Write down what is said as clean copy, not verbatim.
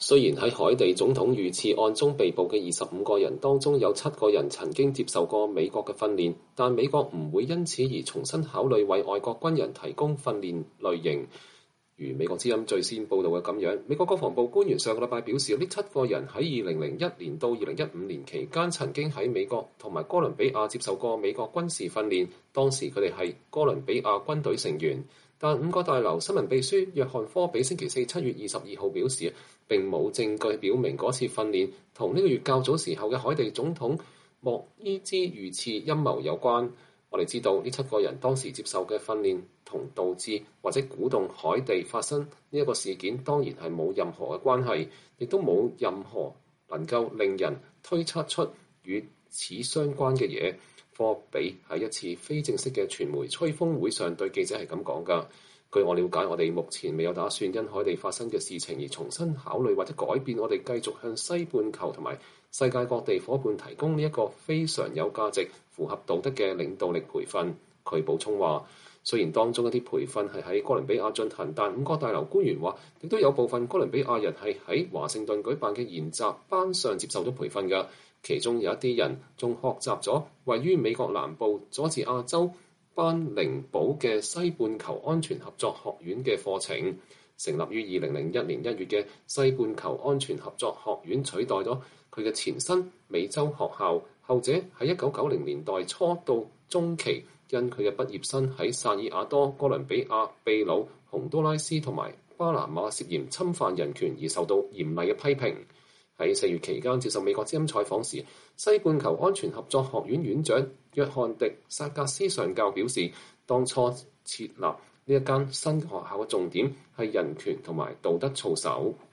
雖然喺海地總統遇刺案中被捕嘅25個人當中有7個人曾經接受過美國嘅訓練，但美國唔會因此而重新考慮為外國軍人提供訓練類型。如美國之音最先報導嘅咁樣，美國國防部官員上個禮拜表示，呢7個人喺2001年到2015年期間曾經喺美國同埋哥倫比亞接受過美國軍事訓練，當時佢哋係哥倫比亞軍隊成員。但五角大樓新聞秘書約翰科比星期四7月22號表示，並冇證據表明嗰次訓練同呢個月較早時候嘅海地總統莫伊茲遇刺陰謀有關。我哋知道呢7個人當時接受嘅訓練同導致或者鼓動海地發生呢一個事件，當然係冇任何嘅關係，亦都冇任何能夠令人推測出與此相關嘅嘢。科比喺一次非正式嘅傳媒吹風會上對記者係咁講㗎。據我了解，我哋目前未有打算因海地發生嘅事情而重新考慮或者改變我哋繼續向西半球同埋世界各地夥伴提供呢一個非常有價值、符合道德嘅領導力培訓。佢補充話，雖然當中一啲培訓係喺哥倫比亞進行，但五角大樓官員話，亦都有部分哥倫比亞人係喺華盛頓舉辦嘅研習班上接受咗培訓㗎。其中有一啲人仲學習咗位於美國南部佐治亞州班寧堡嘅西半球安全合作學院嘅課程。成立於2001年1月嘅西半球安全合作學院取代咗佢嘅前身美洲學校，後者喺1990年代初到中期因佢嘅畢業生喺薩爾瓦多、哥倫比亞、秘魯、洪都拉斯同埋巴拿馬涉嫌侵犯人權而受到嚴厲嘅批評。喺4月期間接受美國之音採訪時，西半球安全合作學院院長約翰迪薩格斯上校表示，當初設立呢一間新學校嘅重點係人權同埋道德操守。